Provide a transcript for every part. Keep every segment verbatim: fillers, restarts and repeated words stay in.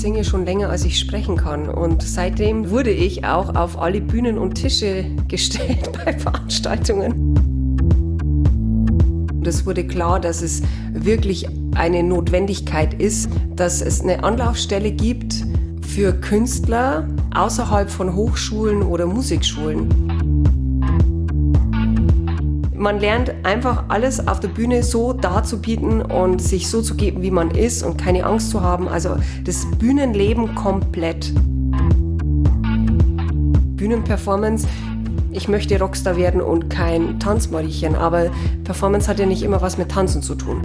singe schon länger, als ich sprechen kann. Und seitdem wurde ich auch auf alle Bühnen und Tische gestellt bei Veranstaltungen. Und es wurde klar, dass es wirklich eine Notwendigkeit ist, dass es eine Anlaufstelle gibt für Künstler außerhalb von Hochschulen oder Musikschulen. Man lernt einfach alles auf der Bühne so darzubieten und sich so zu geben, wie man ist und keine Angst zu haben. Also das Bühnenleben komplett. Bühnenperformance, ich möchte Rockstar werden und kein Tanzmariechen, aber Performance hat ja nicht immer was mit Tanzen zu tun.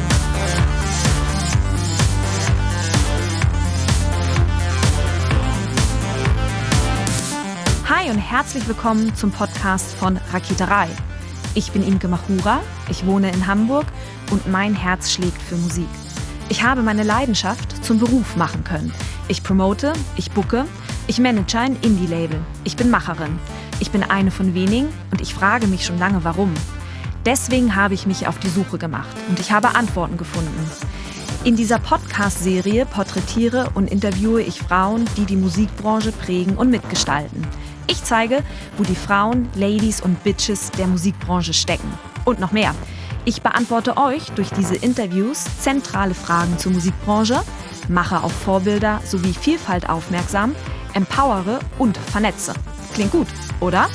Hi und herzlich willkommen zum Podcast von Raketerei. Ich bin Imke Machura, ich wohne in Hamburg und mein Herz schlägt für Musik. Ich habe meine Leidenschaft zum Beruf machen können. Ich promote, ich booke, ich manage ein Indie-Label. Ich bin Macherin. Ich bin eine von wenigen und ich frage mich schon lange, warum. Deswegen habe ich mich auf die Suche gemacht und ich habe Antworten gefunden. In dieser Podcast-Serie porträtiere und interviewe ich Frauen, die die Musikbranche prägen und mitgestalten. Ich zeige, wo die Frauen, Ladies und Bitches der Musikbranche stecken. Und noch mehr. Ich beantworte euch durch diese Interviews zentrale Fragen zur Musikbranche, mache auf Vorbilder sowie Vielfalt aufmerksam, empowere und vernetze. Klingt gut, oder?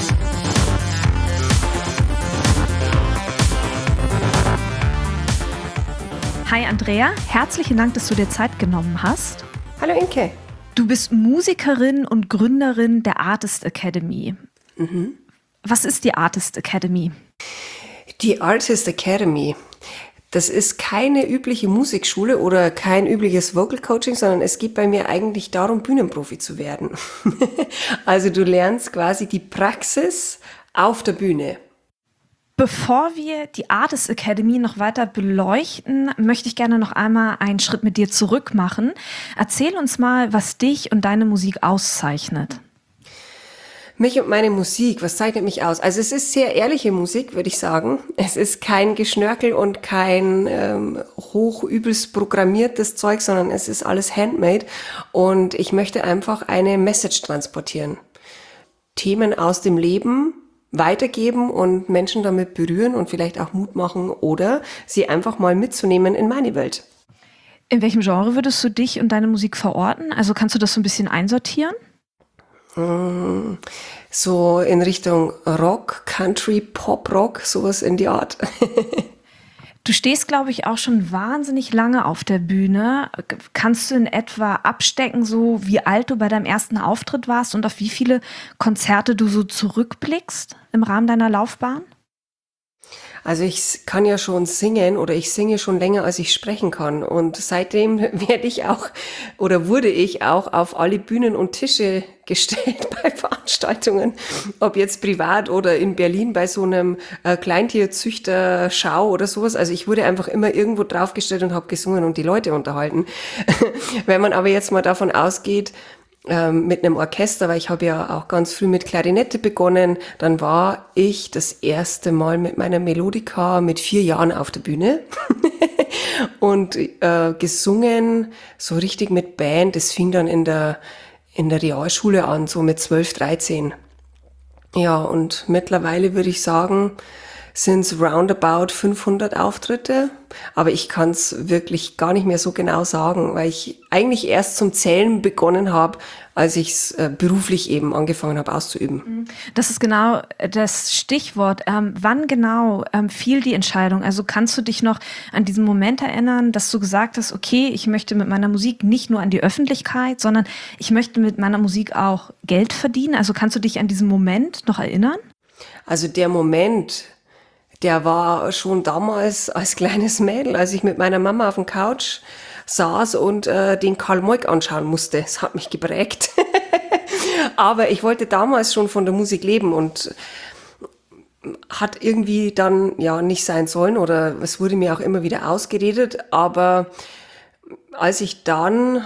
Hi Andrea, herzlichen Dank, dass du dir Zeit genommen hast. Hallo Inke. Du bist Musikerin und Gründerin der Artist Academy. Mhm. Was ist die Artist Academy? Die Artist Academy, das ist keine übliche Musikschule oder kein übliches Vocal Coaching, sondern es geht bei mir eigentlich darum, Bühnenprofi zu werden. Also du lernst quasi die Praxis auf der Bühne. Bevor wir die Artist Academy noch weiter beleuchten, möchte ich gerne noch einmal einen Schritt mit dir zurück machen. Erzähl uns mal, was dich und deine Musik auszeichnet. Mich und meine Musik, was zeichnet mich aus? Also es ist sehr ehrliche Musik, würde ich sagen. Es ist kein Geschnörkel und kein ähm, hochübelst programmiertes Zeug, sondern es ist alles handmade. Und ich möchte einfach eine Message transportieren. Themen aus dem Leben weitergeben und Menschen damit berühren und vielleicht auch Mut machen oder sie einfach mal mitzunehmen in meine Welt. In welchem Genre würdest du dich und deine Musik verorten? Also kannst du das so ein bisschen einsortieren? So in Richtung Rock, Country, Pop-Rock, sowas in die Art. Du stehst, glaube ich, auch schon wahnsinnig lange auf der Bühne. Kannst du in etwa abstecken, so wie alt du bei deinem ersten Auftritt warst und auf wie viele Konzerte du so zurückblickst im Rahmen deiner Laufbahn? Also ich kann ja schon singen oder ich singe schon länger, als ich sprechen kann. Und seitdem werde ich auch oder wurde ich auch auf alle Bühnen und Tische gestellt bei Veranstaltungen, ob jetzt privat oder in Berlin bei so einem äh, Kleintierzüchter-Schau oder sowas. Also ich wurde einfach immer irgendwo draufgestellt und habe gesungen und die Leute unterhalten. Wenn man aber jetzt mal davon ausgeht, mit einem Orchester, weil ich habe ja auch ganz früh mit Klarinette begonnen, dann war ich das erste Mal mit meiner Melodika mit vier Jahren auf der Bühne und äh, gesungen, so richtig mit Band. Das fing dann in der in der Realschule an, so mit zwölf, dreizehn. Ja, und mittlerweile würde ich sagen, sind es roundabout fünfhundert Auftritte, aber ich kann es wirklich gar nicht mehr so genau sagen, weil ich eigentlich erst zum Zählen begonnen habe, als ich es äh, beruflich eben angefangen habe auszuüben. Das ist genau das Stichwort. Ähm, wann genau ähm, fiel die Entscheidung? Also kannst du dich noch an diesen Moment erinnern, dass du gesagt hast, okay, ich möchte mit meiner Musik nicht nur an die Öffentlichkeit, sondern ich möchte mit meiner Musik auch Geld verdienen? Also kannst du dich an diesen Moment noch erinnern? Also der Moment, der war schon damals als kleines Mädel, als ich mit meiner Mama auf der Couch saß und äh, den Karl Moik anschauen musste. Das hat mich geprägt. Aber ich wollte damals schon von der Musik leben und hat irgendwie dann ja nicht sein sollen oder es wurde mir auch immer wieder ausgeredet. Aber als ich dann,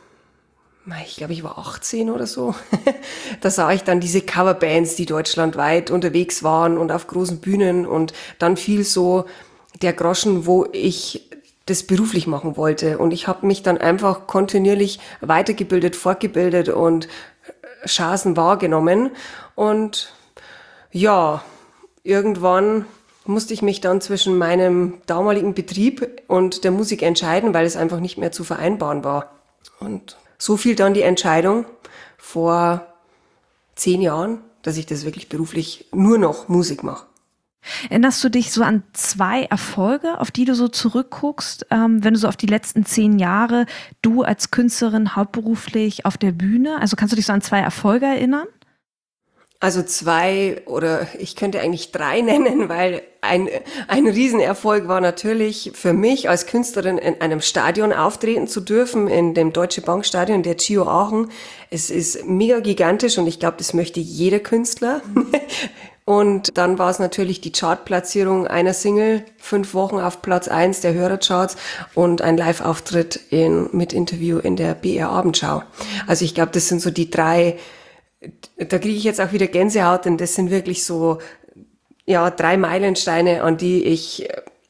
ich glaube, ich war achtzehn oder so, da sah ich dann diese Coverbands, die deutschlandweit unterwegs waren und auf großen Bühnen und dann fiel so der Groschen, wo ich das beruflich machen wollte. Und ich habe mich dann einfach kontinuierlich weitergebildet, fortgebildet und Chancen wahrgenommen. Und ja, irgendwann musste ich mich dann zwischen meinem damaligen Betrieb und der Musik entscheiden, weil es einfach nicht mehr zu vereinbaren war. Und so fiel dann die Entscheidung vor zehn Jahren, dass ich das wirklich beruflich nur noch Musik mache. Erinnerst du dich so an zwei Erfolge, auf die du so zurückguckst, ähm, wenn du so auf die letzten zehn Jahre, du als Künstlerin hauptberuflich auf der Bühne, also kannst du dich so an zwei Erfolge erinnern? Also zwei oder ich könnte eigentlich drei nennen, weil ein, ein Riesenerfolg war natürlich für mich als Künstlerin in einem Stadion auftreten zu dürfen, in dem Deutsche Bank Stadion der Gio Aachen. Es ist mega gigantisch und ich glaube, das möchte jeder Künstler. Und dann war es natürlich die Chartplatzierung einer Single, fünf Wochen auf Platz eins der Hörercharts und ein Live-Auftritt in, mit Interview in der B R Abendschau. Also ich glaube, das sind so die drei. Da kriege ich jetzt auch wieder Gänsehaut, denn das sind wirklich so, ja, drei Meilensteine, an die ich,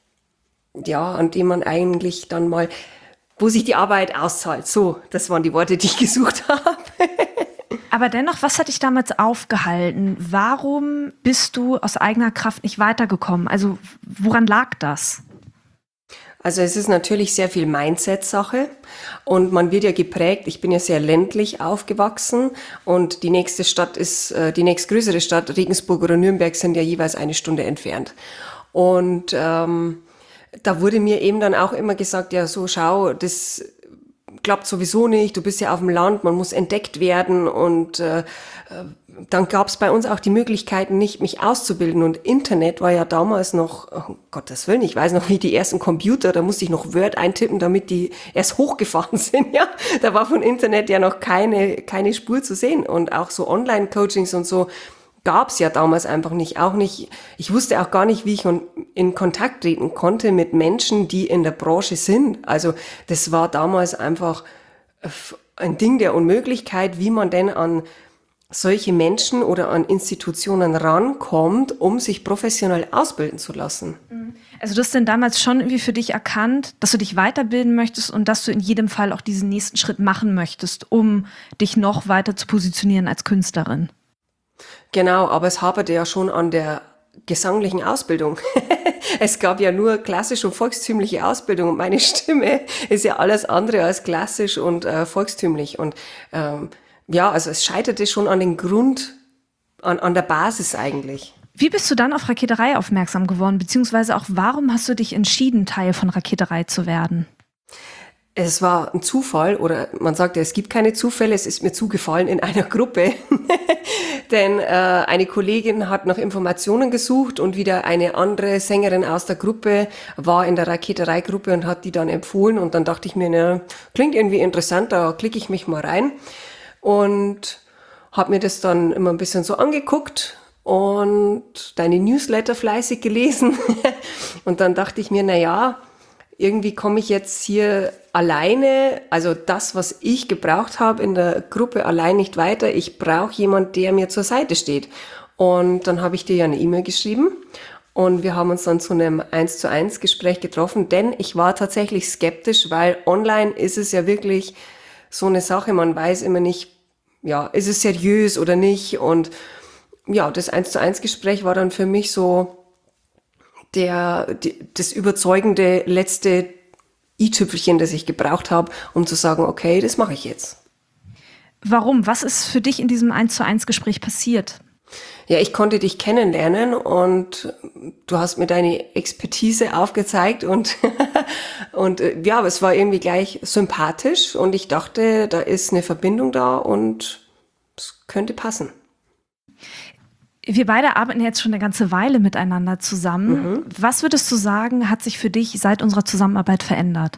ja, an die man eigentlich dann mal, wo sich die Arbeit auszahlt. So, das waren die Worte, die ich gesucht habe. Aber dennoch, was hat dich damals aufgehalten? Warum bist du aus eigener Kraft nicht weitergekommen? Also, woran lag das? Also es ist natürlich sehr viel Mindset-Sache und man wird ja geprägt. Ich bin ja sehr ländlich aufgewachsen und die nächste Stadt ist, äh, die nächstgrößere Stadt, Regensburg oder Nürnberg, sind ja jeweils eine Stunde entfernt. Und ähm, da wurde mir eben dann auch immer gesagt, ja so schau, das klappt sowieso nicht, du bist ja auf dem Land, man muss entdeckt werden und äh, dann gab es bei uns auch die Möglichkeiten nicht, mich auszubilden und Internet war ja damals noch, oh Gottes Willen, ich weiß noch wie die ersten Computer, da musste ich noch Word eintippen, damit die erst hochgefahren sind, ja, da war von Internet ja noch keine keine Spur zu sehen und auch so Online-Coachings und so gab's ja damals einfach nicht, auch nicht, ich wusste auch gar nicht, wie ich in Kontakt treten konnte mit Menschen, die in der Branche sind. Also das war damals einfach ein Ding der Unmöglichkeit, wie man denn an solche Menschen oder an Institutionen rankommt, um sich professionell ausbilden zu lassen. Also du hast denn damals schon irgendwie für dich erkannt, dass du dich weiterbilden möchtest und dass du in jedem Fall auch diesen nächsten Schritt machen möchtest, um dich noch weiter zu positionieren als Künstlerin? Genau, aber es haperte ja schon an der gesanglichen Ausbildung. Es gab ja nur klassische und volkstümliche Ausbildung und meine Stimme ist ja alles andere als klassisch und äh, volkstümlich. Und ähm, ja, also es scheiterte schon an den Grund, an, an der Basis eigentlich. Wie bist du dann auf Raketerei aufmerksam geworden, beziehungsweise auch warum hast du dich entschieden, Teil von Raketerei zu werden? Es war ein Zufall oder man sagt ja, es gibt keine Zufälle, es ist mir zugefallen in einer Gruppe, denn äh, eine Kollegin hat nach Informationen gesucht und wieder eine andere Sängerin aus der Gruppe war in der Raketerei-Gruppe und hat die dann empfohlen und dann dachte ich mir, na, klingt irgendwie interessant, da klicke ich mich mal rein und habe mir das dann immer ein bisschen so angeguckt und deine Newsletter fleißig gelesen und dann dachte ich mir, na ja, irgendwie komme ich jetzt hier alleine, also das, was ich gebraucht habe in der Gruppe, allein nicht weiter. Ich brauche jemand, der mir zur Seite steht. Und dann habe ich dir ja eine E-Mail geschrieben und wir haben uns dann zu einem eins zu eins Gespräch getroffen, denn ich war tatsächlich skeptisch, weil online ist es ja wirklich so eine Sache, man weiß immer nicht, ja, ist es seriös oder nicht. Und ja, das eins zu eins Gespräch war dann für mich so der, die, das überzeugende letzte i-Tüpfelchen, das ich gebraucht habe, um zu sagen, okay, das mache ich jetzt. Warum? Was ist für dich in diesem eins zu eins Gespräch passiert? Ja, ich konnte dich kennenlernen und du hast mir deine Expertise aufgezeigt und, und ja, aber es war irgendwie gleich sympathisch und ich dachte, da ist eine Verbindung da und es könnte passen. Wir beide arbeiten jetzt schon eine ganze Weile miteinander zusammen. Mhm. Was würdest du sagen, hat sich für dich seit unserer Zusammenarbeit verändert?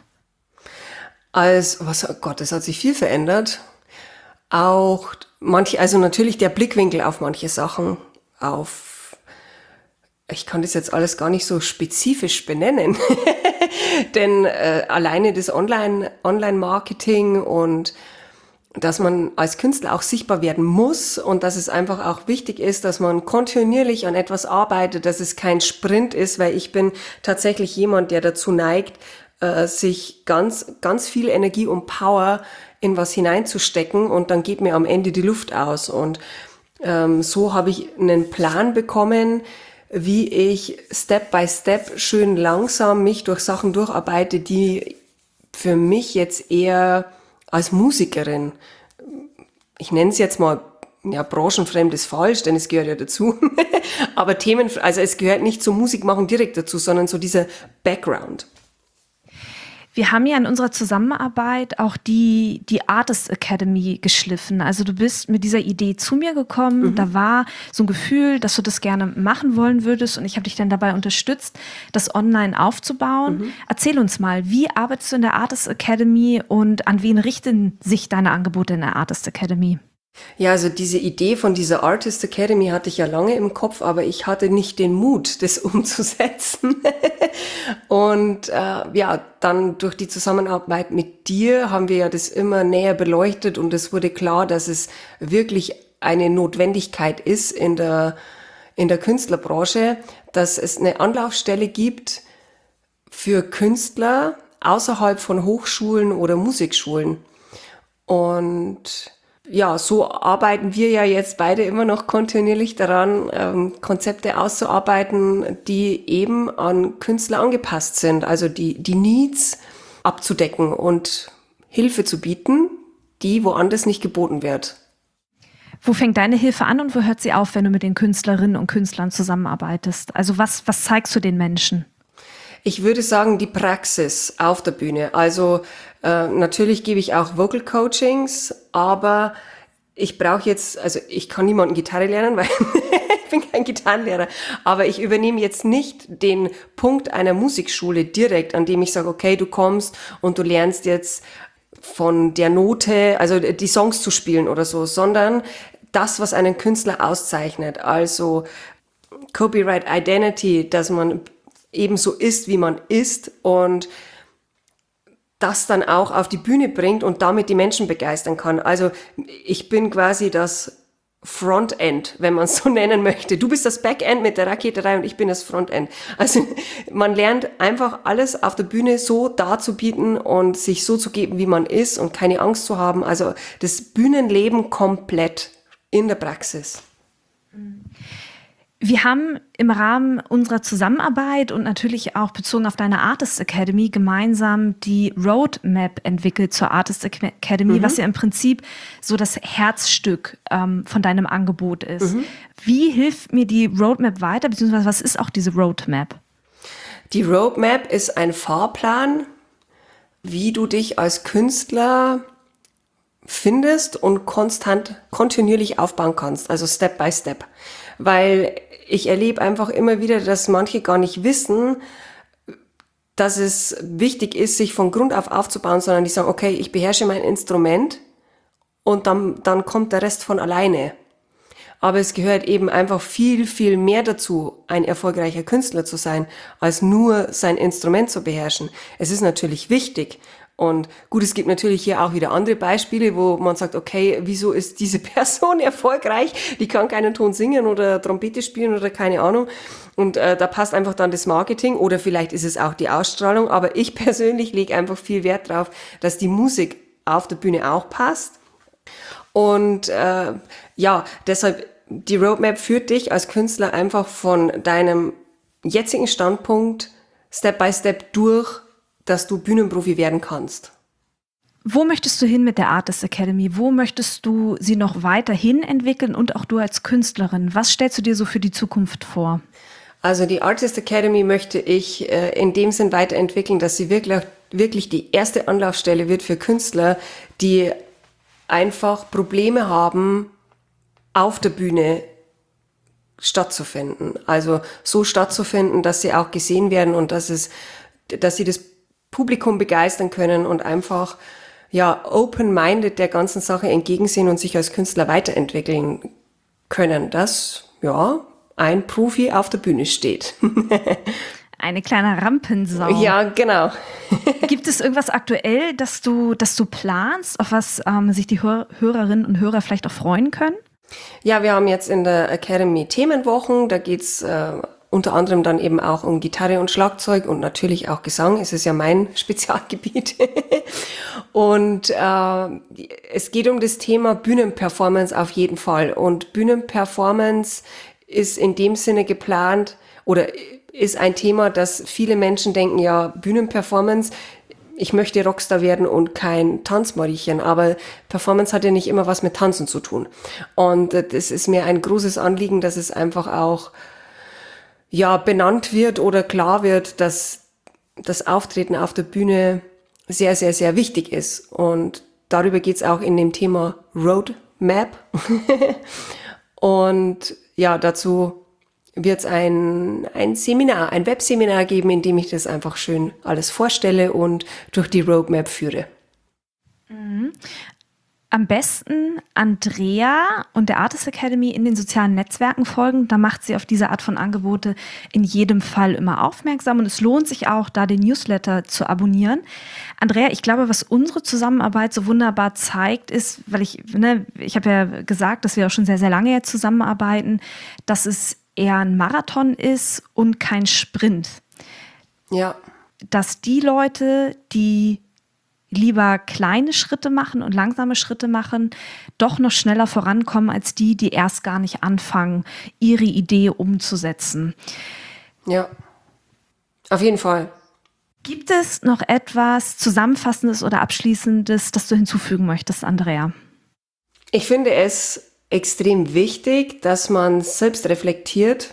Als, was, oh Gott, es hat sich viel verändert. Auch manche, also natürlich der Blickwinkel auf manche Sachen, auf, ich kann das jetzt alles gar nicht so spezifisch benennen, denn äh, alleine das Online, Online-Marketing und dass man als Künstler auch sichtbar werden muss und dass es einfach auch wichtig ist, dass man kontinuierlich an etwas arbeitet, dass es kein Sprint ist, weil ich bin tatsächlich jemand, der dazu neigt, äh, sich ganz, ganz viel Energie und Power in was hineinzustecken und dann geht mir am Ende die Luft aus. Und ähm, so habe ich einen Plan bekommen, wie ich Step by Step schön langsam mich durch Sachen durcharbeite, die für mich jetzt eher als Musikerin, ich nenne es jetzt mal, ja, branchenfremd ist falsch, denn es gehört ja dazu, aber Themen, also es gehört nicht zum Musikmachen direkt dazu, sondern so dieser Background. Wir haben ja in unserer Zusammenarbeit auch die, die Artist Academy geschliffen. Also du bist mit dieser Idee zu mir gekommen. Mhm. Da war so ein Gefühl, dass du das gerne machen wollen würdest. Und ich habe dich dann dabei unterstützt, das online aufzubauen. Mhm. Erzähl uns mal, wie arbeitest du in der Artist Academy und an wen richten sich deine Angebote in der Artist Academy? Ja, also diese Idee von dieser Artist Academy hatte ich ja lange im Kopf, aber ich hatte nicht den Mut, das umzusetzen. Und äh, ja, dann durch die Zusammenarbeit mit dir haben wir ja das immer näher beleuchtet und es wurde klar, dass es wirklich eine Notwendigkeit ist in der, in der Künstlerbranche, dass es eine Anlaufstelle gibt für Künstler außerhalb von Hochschulen oder Musikschulen. Und ja, so arbeiten wir ja jetzt beide immer noch kontinuierlich daran, ähm, Konzepte auszuarbeiten, die eben an Künstler angepasst sind, also die, die Needs abzudecken und Hilfe zu bieten, die woanders nicht geboten wird. Wo fängt deine Hilfe an und wo hört sie auf, wenn du mit den Künstlerinnen und Künstlern zusammenarbeitest? Also was, was zeigst du den Menschen? Ich würde sagen, die Praxis auf der Bühne. Also äh, natürlich gebe ich auch Vocal Coachings, aber ich brauche jetzt, also ich kann niemanden Gitarre lernen, weil ich bin kein Gitarrenlehrer, aber ich übernehme jetzt nicht den Punkt einer Musikschule direkt, an dem ich sage, okay, du kommst und du lernst jetzt von der Note, also die Songs zu spielen oder so, sondern das, was einen Künstler auszeichnet, also Copyright Identity, dass man eben so ist, wie man ist und das dann auch auf die Bühne bringt und damit die Menschen begeistern kann. Also ich bin quasi das Frontend, wenn man es so nennen möchte. Du bist das Backend mit der Raketerei und ich bin das Frontend. Also man lernt einfach alles auf der Bühne so darzubieten und sich so zu geben, wie man ist und keine Angst zu haben. Also das Bühnenleben komplett in der Praxis. Wir haben im Rahmen unserer Zusammenarbeit und natürlich auch bezogen auf deine Artist Academy gemeinsam die Roadmap entwickelt zur Artist Academy, mhm. was ja im Prinzip so das Herzstück ähm, von deinem Angebot ist. Mhm. Wie hilft mir die Roadmap weiter, beziehungsweise was ist auch diese Roadmap? Die Roadmap ist ein Fahrplan, wie du dich als Künstler findest und konstant, kontinuierlich aufbauen kannst, also Step by Step. Weil ich erlebe einfach immer wieder, dass manche gar nicht wissen, dass es wichtig ist, sich von Grund auf aufzubauen, sondern die sagen, okay, ich beherrsche mein Instrument und dann, dann kommt der Rest von alleine. Aber es gehört eben einfach viel, viel mehr dazu, ein erfolgreicher Künstler zu sein, als nur sein Instrument zu beherrschen. Es ist natürlich wichtig. Und gut, es gibt natürlich hier auch wieder andere Beispiele, wo man sagt, okay, wieso ist diese Person erfolgreich? Die kann keinen Ton singen oder Trompete spielen oder keine Ahnung. Und äh, da passt einfach dann das Marketing oder vielleicht ist es auch die Ausstrahlung. Aber ich persönlich lege einfach viel Wert drauf, dass die Musik auf der Bühne auch passt. Und äh, ja, deshalb, die Roadmap führt dich als Künstler einfach von deinem jetzigen Standpunkt Step by Step durch, dass du Bühnenprofi werden kannst. Wo möchtest du hin mit der Artist Academy? Wo möchtest du sie noch weiterhin entwickeln und auch du als Künstlerin? Was stellst du dir so für die Zukunft vor? Also die Artist Academy möchte ich äh, in dem Sinn weiterentwickeln, dass sie wirklich, wirklich die erste Anlaufstelle wird für Künstler, die einfach Probleme haben, auf der Bühne stattzufinden. Also so stattzufinden, dass sie auch gesehen werden und dass es, dass sie das Publikum begeistern können und einfach ja open-minded der ganzen Sache entgegensehen und sich als Künstler weiterentwickeln können, dass ja ein Profi auf der Bühne steht. Eine kleine Rampensau. Ja, genau. Gibt es irgendwas aktuell, das du, das du planst, auf was ähm, sich die Hör- Hörerinnen und Hörer vielleicht auch freuen können? Ja, wir haben jetzt in der Academy Themenwochen, da geht's äh, unter anderem dann eben auch um Gitarre und Schlagzeug und natürlich auch Gesang. Es ist ja mein Spezialgebiet. Und äh, es geht um das Thema Bühnenperformance auf jeden Fall. Und Bühnenperformance ist in dem Sinne geplant oder ist ein Thema, dass viele Menschen denken, ja, Bühnenperformance, ich möchte Rockstar werden und kein Tanzmariechen, aber Performance hat ja nicht immer was mit Tanzen zu tun. Und das ist mir ein großes Anliegen, dass es einfach auch ja benannt wird oder klar wird, dass das Auftreten auf der Bühne sehr, sehr, sehr wichtig ist. Und darüber geht's auch in dem Thema Roadmap. Und ja, dazu wird es ein, ein Seminar, ein Webseminar geben, in dem ich das einfach schön alles vorstelle und durch die Roadmap führe. Mhm. Am besten Andrea und der Artist Academy in den sozialen Netzwerken folgen. Da macht sie auf diese Art von Angebote in jedem Fall immer aufmerksam. Und es lohnt sich auch, da den Newsletter zu abonnieren. Andrea, ich glaube, was unsere Zusammenarbeit so wunderbar zeigt, ist, weil ich, ne, ich habe ja gesagt, dass wir auch schon sehr, sehr lange jetzt zusammenarbeiten, dass es eher ein Marathon ist und kein Sprint. Ja. Dass die Leute, die lieber kleine Schritte machen und langsame Schritte machen, doch noch schneller vorankommen als die, die erst gar nicht anfangen, ihre Idee umzusetzen. Ja, auf jeden Fall. Gibt es noch etwas Zusammenfassendes oder Abschließendes, das du hinzufügen möchtest, Andrea? Ich finde es extrem wichtig, dass man selbst reflektiert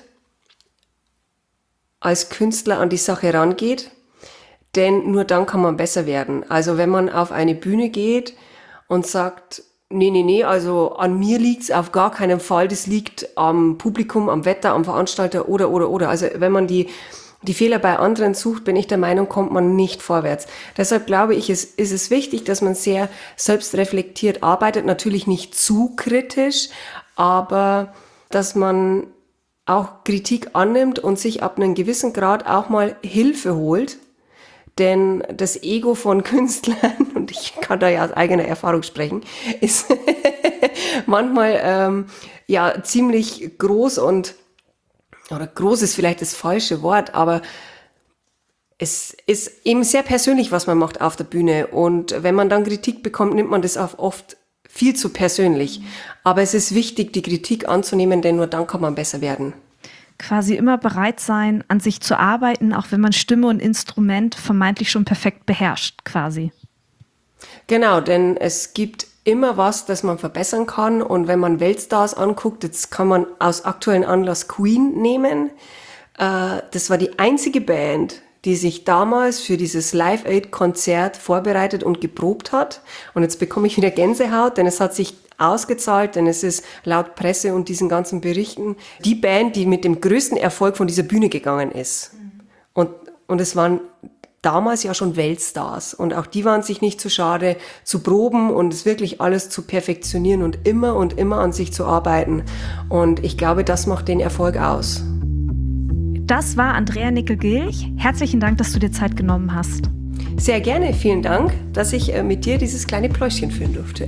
als Künstler an die Sache rangeht, denn nur dann kann man besser werden. Also wenn man auf eine Bühne geht und sagt, nee, nee, nee, also an mir liegt's auf gar keinen Fall, das liegt am Publikum, am Wetter, am Veranstalter oder, oder, oder. Also wenn man die die Fehler bei anderen sucht, bin ich der Meinung, kommt man nicht vorwärts. Deshalb glaube ich, ist, ist es wichtig, dass man sehr selbstreflektiert arbeitet. Natürlich nicht zu kritisch, aber dass man auch Kritik annimmt und sich ab einem gewissen Grad auch mal Hilfe holt. Denn das Ego von Künstlern, und ich kann da ja aus eigener Erfahrung sprechen, ist manchmal ähm, ja ziemlich groß und oder groß ist vielleicht das falsche Wort, aber es ist eben sehr persönlich, was man macht auf der Bühne. Und wenn man dann Kritik bekommt, nimmt man das auch oft viel zu persönlich. Aber es ist wichtig, die Kritik anzunehmen, denn nur dann kann man besser werden. Quasi immer bereit sein, an sich zu arbeiten, auch wenn man Stimme und Instrument vermeintlich schon perfekt beherrscht, quasi. Genau, denn es gibt immer was, das man verbessern kann. Und wenn man Weltstars anguckt, jetzt kann man aus aktuellen Anlass Queen nehmen. Äh, das war die einzige Band, die sich damals für dieses Live-Aid-Konzert vorbereitet und geprobt hat. Und jetzt bekomme ich wieder Gänsehaut, denn es hat sich ausgezahlt, denn es ist laut Presse und diesen ganzen Berichten die Band, die mit dem größten Erfolg von dieser Bühne gegangen ist. Mhm. Und, und es waren damals ja schon Weltstars und auch die waren sich nicht zu schade zu proben und es wirklich alles zu perfektionieren und immer und immer an sich zu arbeiten. Und ich glaube, das macht den Erfolg aus. Das war Andrea Nickel-Gilch. Herzlichen Dank, dass du dir Zeit genommen hast. Sehr gerne. Vielen Dank, dass ich mit dir dieses kleine Pläuschchen führen durfte.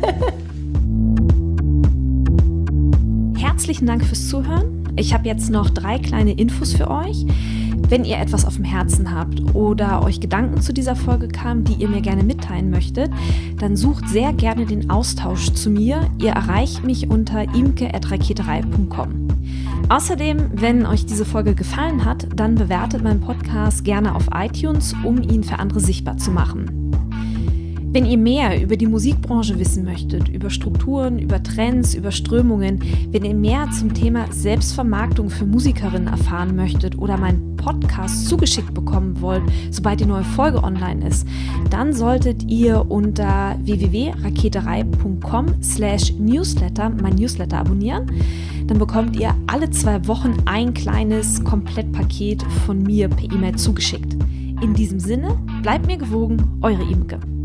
Herzlichen Dank fürs Zuhören. Ich habe jetzt noch drei kleine Infos für euch. Wenn ihr etwas auf dem Herzen habt oder euch Gedanken zu dieser Folge kamen, die ihr mir gerne mitteilen möchtet, dann sucht sehr gerne den Austausch zu mir. Ihr erreicht mich unter imke at raketerei punkt com. Außerdem, wenn euch diese Folge gefallen hat, dann bewertet meinen Podcast gerne auf iTunes, um ihn für andere sichtbar zu machen. Wenn ihr mehr über die Musikbranche wissen möchtet, über Strukturen, über Trends, über Strömungen, wenn ihr mehr zum Thema Selbstvermarktung für Musikerinnen erfahren möchtet oder meinen Podcast zugeschickt bekommen wollt, sobald die neue Folge online ist, dann solltet ihr unter w w w punkt raketerei punkt com slash newsletter mein Newsletter abonnieren. Dann bekommt ihr alle zwei Wochen ein kleines Komplettpaket von mir per E-Mail zugeschickt. In diesem Sinne, bleibt mir gewogen, eure Imke.